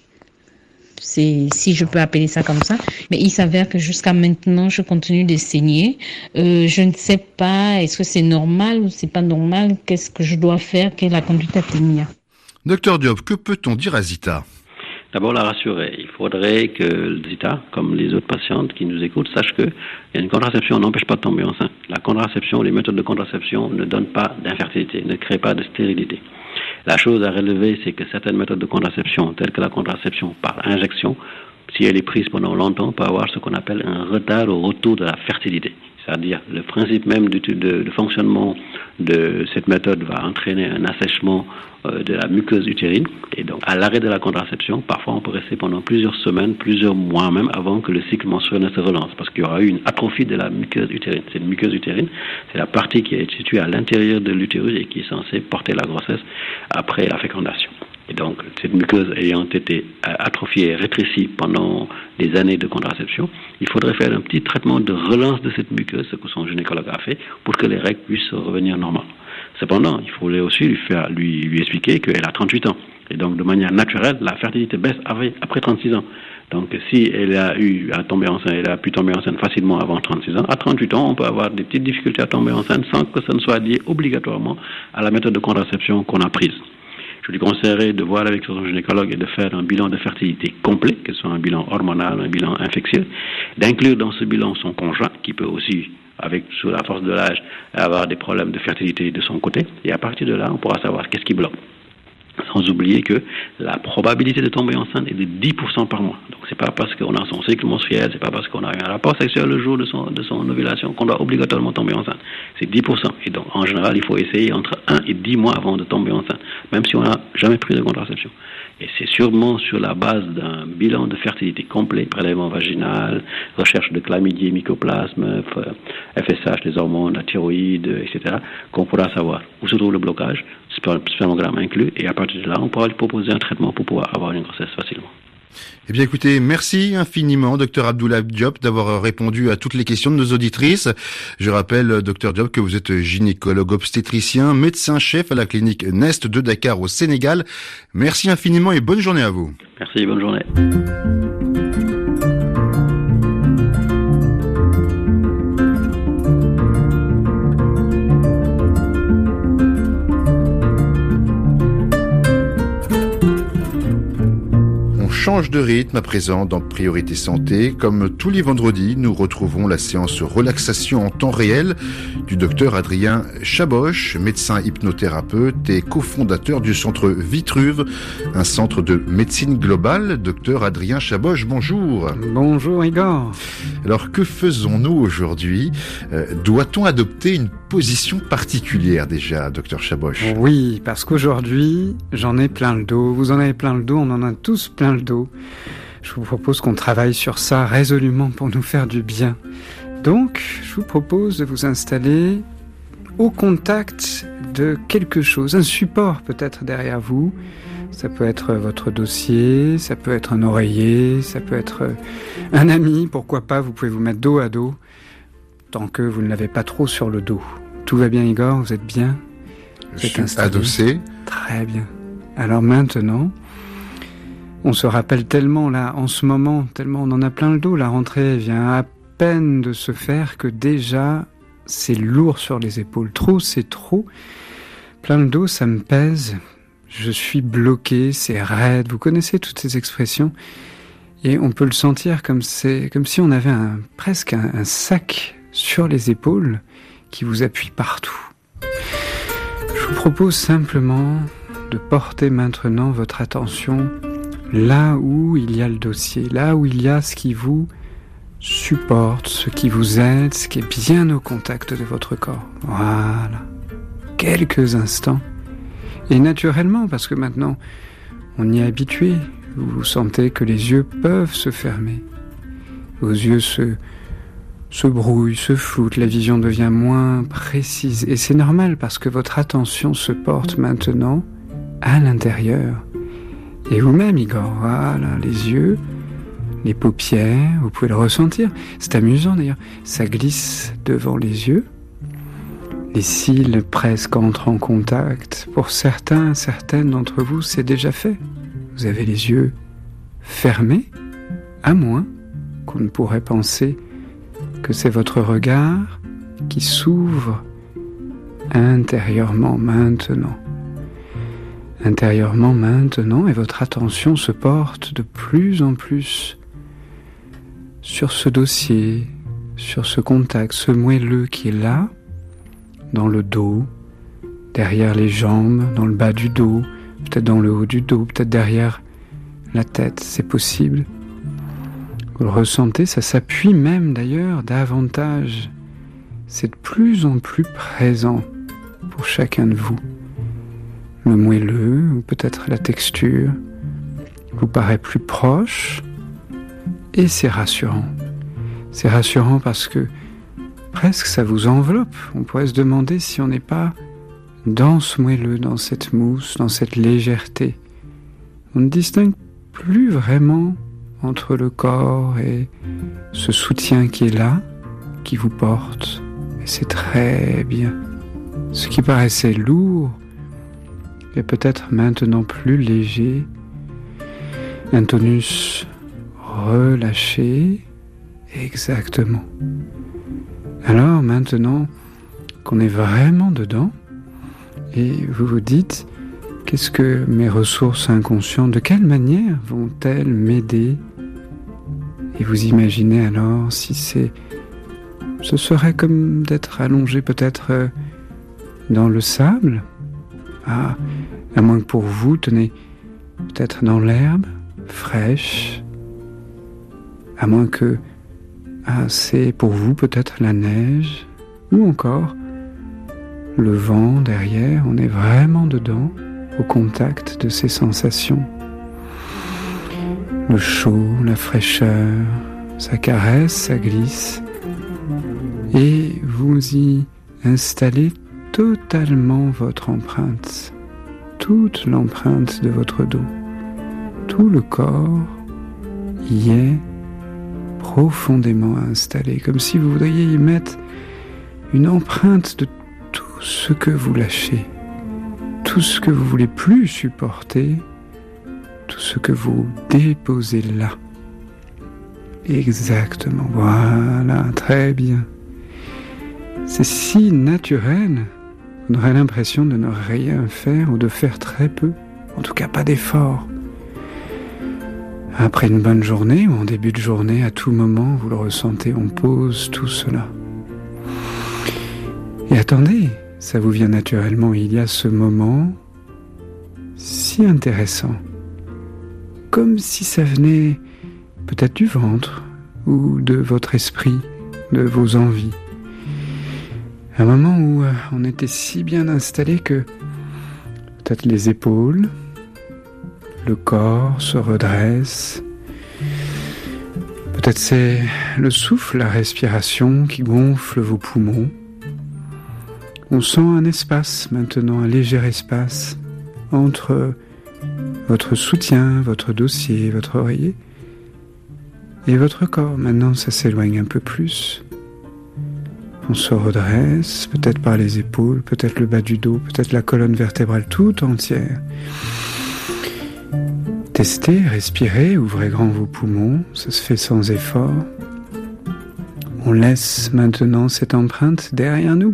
C'est, si je peux appeler ça comme ça. Mais il s'avère que jusqu'à maintenant, je continue de saigner. Euh, je ne sais pas, est-ce que c'est normal ou c'est pas normal? Qu'est-ce que je dois faire? Quelle est la conduite à tenir? Docteur Diop, que peut-on dire à Zita? D'abord, la rassurer. Il faudrait que Zita, comme les autres patientes qui nous écoutent, sache que une contraception n'empêche pas de tomber enceinte. La contraception, les méthodes de contraception ne donnent pas d'infertilité, ne créent pas de stérilité. La chose à relever, c'est que certaines méthodes de contraception, telles que la contraception par injection, si elle est prise pendant longtemps, peut avoir ce qu'on appelle un retard au retour de la fertilité. C'est-à-dire le principe même de, de, de fonctionnement de cette méthode va entraîner un assèchement euh, de la muqueuse utérine. Et donc, à l'arrêt de la contraception, parfois on peut rester pendant plusieurs semaines, plusieurs mois même, avant que le cycle menstruel ne se relance, parce qu'il y aura eu une atrophie de la muqueuse utérine. Cette muqueuse utérine, c'est la partie qui est située à l'intérieur de l'utérus et qui est censée porter la grossesse après la fécondation. Et donc, cette muqueuse ayant été atrophiée et rétrécie pendant des années de contraception, il faudrait faire un petit traitement de relance de cette muqueuse, ce que son gynécologue a fait, pour que les règles puissent revenir normales. Cependant, il faudrait aussi lui, faire, lui, lui expliquer qu'elle a trente-huit ans. Et donc, de manière naturelle, la fertilité baisse après trente-six ans. Donc, si elle a eu à tomber enceinte, elle a pu tomber enceinte facilement avant trente-six ans, à trente-huit ans, on peut avoir des petites difficultés à tomber enceinte sans que ce ne soit lié obligatoirement à la méthode de contraception qu'on a prise. je lui conseillerais de voir avec son gynécologue et de faire un bilan de fertilité complet, que ce soit un bilan hormonal, un bilan infectieux, d'inclure dans ce bilan son conjoint, qui peut aussi, avec sous la force de l'âge, avoir des problèmes de fertilité de son côté. Et à partir de là, on pourra savoir qu'est-ce qui bloque. Sans oublier que la probabilité de tomber enceinte est de dix pour cent par mois. Donc c'est pas parce qu'on a son cycle menstruel, c'est pas parce qu'on a eu un rapport sexuel le jour de son, de son ovulation qu'on doit obligatoirement tomber enceinte. C'est dix pour cent. Et donc en général, il faut essayer entre un et dix mois avant de tomber enceinte, même si on n'a jamais pris de contraception. Et c'est sûrement sur la base d'un bilan de fertilité complet, prélèvement vaginal, recherche de chlamydie, mycoplasme, F S H, les hormones, la thyroïde, et cetera, qu'on pourra savoir où se trouve le blocage, spermogramme inclus, et à partir de là, on pourra lui proposer un traitement pour pouvoir avoir une grossesse facilement. Eh bien écoutez, merci infiniment docteur Abdoulaye Diop d'avoir répondu à toutes les questions de nos auditrices. Je rappelle docteur Diop que vous êtes gynécologue obstétricien, médecin-chef à la clinique Nest de Dakar au Sénégal. Merci infiniment et bonne journée à vous. Merci, bonne journée. Change de rythme à présent dans Priorité Santé. Comme tous les vendredis, nous retrouvons la séance relaxation en temps réel du docteur Adrien Chaboche, médecin hypnothérapeute et cofondateur du centre Vitruve, un centre de médecine globale. Docteur Adrien Chaboche, bonjour. Bonjour Igor. Alors que faisons-nous aujourd'hui ? euh, Doit-on adopter une position particulière déjà, docteur Chaboche ? Oui, parce qu'aujourd'hui, j'en ai plein le dos. Vous en avez plein le dos, on en a tous plein le dos. Je vous propose qu'on travaille sur ça résolument pour nous faire du bien. Donc, je vous propose de vous installer au contact de quelque chose, un support peut-être derrière vous. Ça peut être votre dossier, ça peut être un oreiller, ça peut être un ami, pourquoi pas, vous pouvez vous mettre dos à dos, tant que vous ne l'avez pas trop sur le dos. Tout va bien Igor, vous êtes bien ? Je suis adossé. Très bien. Alors maintenant, on se rappelle tellement là, en ce moment, tellement on en a plein le dos, la rentrée vient à peine de se faire que déjà c'est lourd sur les épaules. Trop, c'est trop. Plein le dos, ça me pèse. Je suis bloqué, c'est raide. Vous connaissez toutes ces expressions. Et on peut le sentir comme, c'est, comme si on avait un, presque un, un sac sur les épaules qui vous appuie partout. Je vous propose simplement de porter maintenant votre attention là où il y a le dossier, là où il y a ce qui vous supporte, ce qui vous aide, ce qui est bien au contact de votre corps. Voilà. Quelques instants. Et naturellement, parce que maintenant, on y est habitué, vous sentez que les yeux peuvent se fermer. Vos yeux se, se brouillent, se floutent, la vision devient moins précise. Et c'est normal parce que votre attention se porte maintenant à l'intérieur. Et vous-même, Igor, voilà, les yeux, les paupières, vous pouvez le ressentir. C'est amusant d'ailleurs, ça glisse devant les yeux. Les cils presque entrent en contact. Pour certains, certaines d'entre vous, c'est déjà fait. Vous avez les yeux fermés, à moins qu'on ne pourrait penser que c'est votre regard qui s'ouvre intérieurement maintenant. Intérieurement maintenant, et votre attention se porte de plus en plus sur ce dossier, sur ce contact, ce moelleux qui est là, dans le dos, derrière les jambes, dans le bas du dos, peut-être dans le haut du dos, peut-être derrière la tête, c'est possible. Vous le ressentez, ça s'appuie même d'ailleurs davantage. C'est de plus en plus présent pour chacun de vous. Le moelleux, ou peut-être la texture, vous paraît plus proche, et c'est rassurant. C'est rassurant parce que presque ça vous enveloppe. On pourrait se demander si on n'est pas dans ce moelleux, dans cette mousse, dans cette légèreté. On ne distingue plus vraiment entre le corps et ce soutien qui est là, qui vous porte. Et c'est très bien. Ce qui paraissait lourd est peut-être maintenant plus léger. Un tonus relâché. Exactement. Alors maintenant qu'on est vraiment dedans, et vous vous dites, Qu'est-ce que mes ressources inconscientes, de quelle manière vont-elles m'aider? Et vous imaginez alors si c'est... Ce serait comme d'être allongé peut-être dans le sable. Ah, à moins que pour vous, tenez, peut-être dans l'herbe fraîche. À moins que... Ah, c'est pour vous peut-être la neige. Ou encore le vent derrière, on est vraiment dedans, au contact de ces sensations. Le chaud, la fraîcheur, ça caresse, ça glisse. Et vous y installez totalement votre empreinte, toute l'empreinte de votre dos. Tout le corps y est profondément installé, comme si vous voudriez y mettre une empreinte de tout ce que vous lâchez, tout ce que vous voulez plus supporter, tout ce que vous déposez là. Exactement, voilà, très bien. C'est si naturel, on aurait l'impression de ne rien faire ou de faire très peu, en tout cas pas d'effort. Après une bonne journée ou en début de journée, à tout moment, vous le ressentez, on pose tout cela. Et attendez, ça vous vient naturellement, il y a ce moment si intéressant, comme si ça venait peut-être du ventre ou de votre esprit, de vos envies. Un moment où on était si bien installé que peut-être les épaules, le corps se redresse. Peut-être c'est le souffle, la respiration qui gonfle vos poumons. On sent un espace maintenant, un léger espace entre votre soutien, votre dossier, votre oreiller et votre corps. Maintenant, ça s'éloigne un peu plus. On se redresse, peut-être par les épaules, peut-être le bas du dos, peut-être la colonne vertébrale tout entière. Testez, respirez, ouvrez grand vos poumons, ça se fait sans effort. On laisse maintenant cette empreinte derrière nous.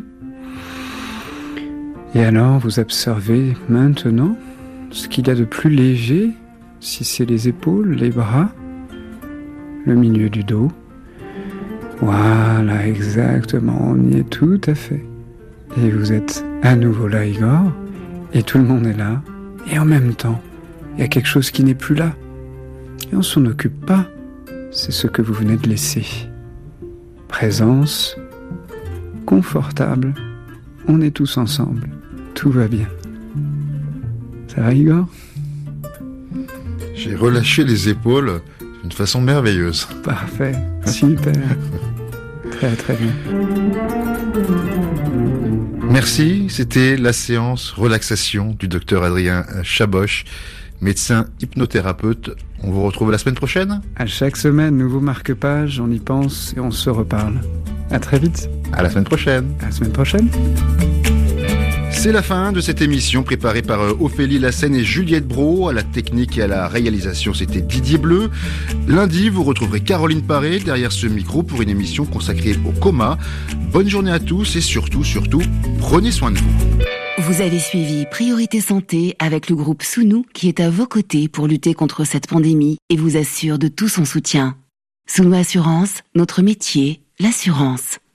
Et alors vous observez maintenant ce qu'il y a de plus léger, si c'est les épaules, les bras, le milieu du dos. Voilà, exactement, on y est tout à fait. Et vous êtes à nouveau là, Igor, et tout le monde est là, et en même temps, il y a quelque chose qui n'est plus là. Et on s'en occupe pas, c'est ce que vous venez de laisser. Présence, confortable, on est tous ensemble, tout va bien. Ça va, Igor? J'ai relâché les épaules d'une façon merveilleuse. Parfait, super. Très très bien. Merci, c'était la séance relaxation du docteur Adrien Chaboch, médecin hypnothérapeute. On vous retrouve la semaine prochaine. À chaque semaine, nouveau marque-page, on y pense et on se reparle. À très vite. À la semaine prochaine. À la semaine prochaine. C'est la fin de cette émission préparée par Ophélie Lassène et Juliette Brault. À la technique et à la réalisation, c'était Didier Bleu. Lundi, vous retrouverez Caroline Paré derrière ce micro pour une émission consacrée au coma. Bonne journée à tous et surtout, surtout, prenez soin de vous. Vous avez suivi Priorité Santé avec le groupe Sounou qui est à vos côtés pour lutter contre cette pandémie et vous assure de tout son soutien. Sounou Assurance, notre métier, l'assurance.